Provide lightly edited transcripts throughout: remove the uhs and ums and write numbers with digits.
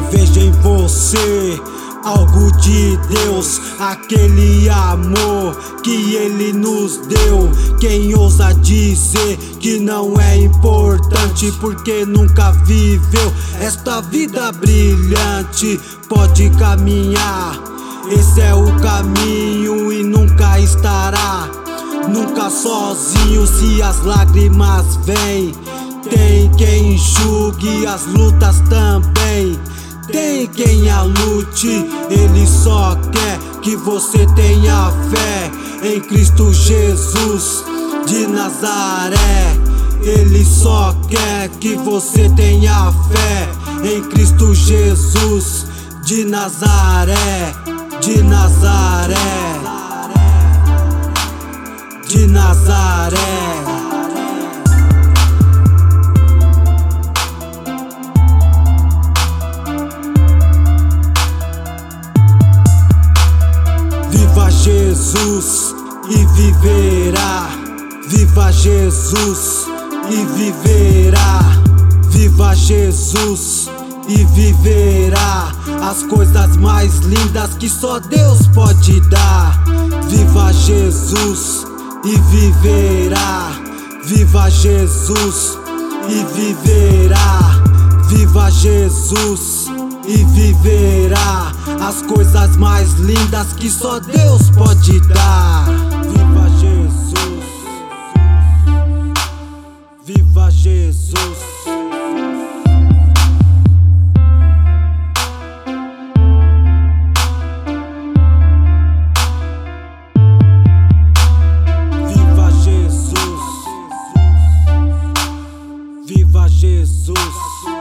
vejo em você algo de Deus, aquele amor que Ele nos deu. Quem ousa dizer que não é importante porque nunca viveu esta vida brilhante, pode caminhar. Esse é o caminho e nunca estará nunca sozinho se as lágrimas vêm. Tem quem enxugue as lutas também. Tem quem a lute, Ele só quer que você tenha fé em Cristo Jesus de Nazaré. Ele só quer que você tenha fé em Cristo Jesus de Nazaré, de Nazaré, de Nazaré. Viva Jesus e viverá. Viva Jesus e viverá. Viva Jesus e viverá as coisas mais lindas que só Deus pode dar. Viva Jesus e viverá. Viva Jesus e viverá. Viva Jesus e viverá as coisas mais lindas que só Deus pode dar. Viva Jesus, viva Jesus. Viva Jesus, viva Jesus.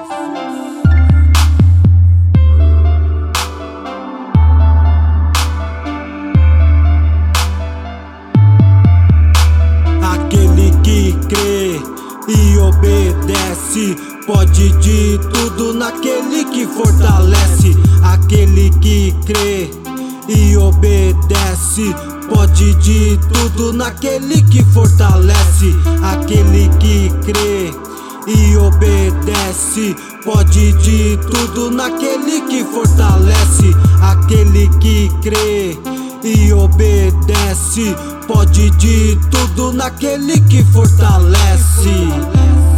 Que crê e obedece, pode de tudo naquele que fortalece. Aquele que crê e obedece, pode de tudo naquele que fortalece. Aquele que crê e obedece, pode de tudo naquele que fortalece. Aquele que crê e obedece, pode de tudo naquele que fortalece.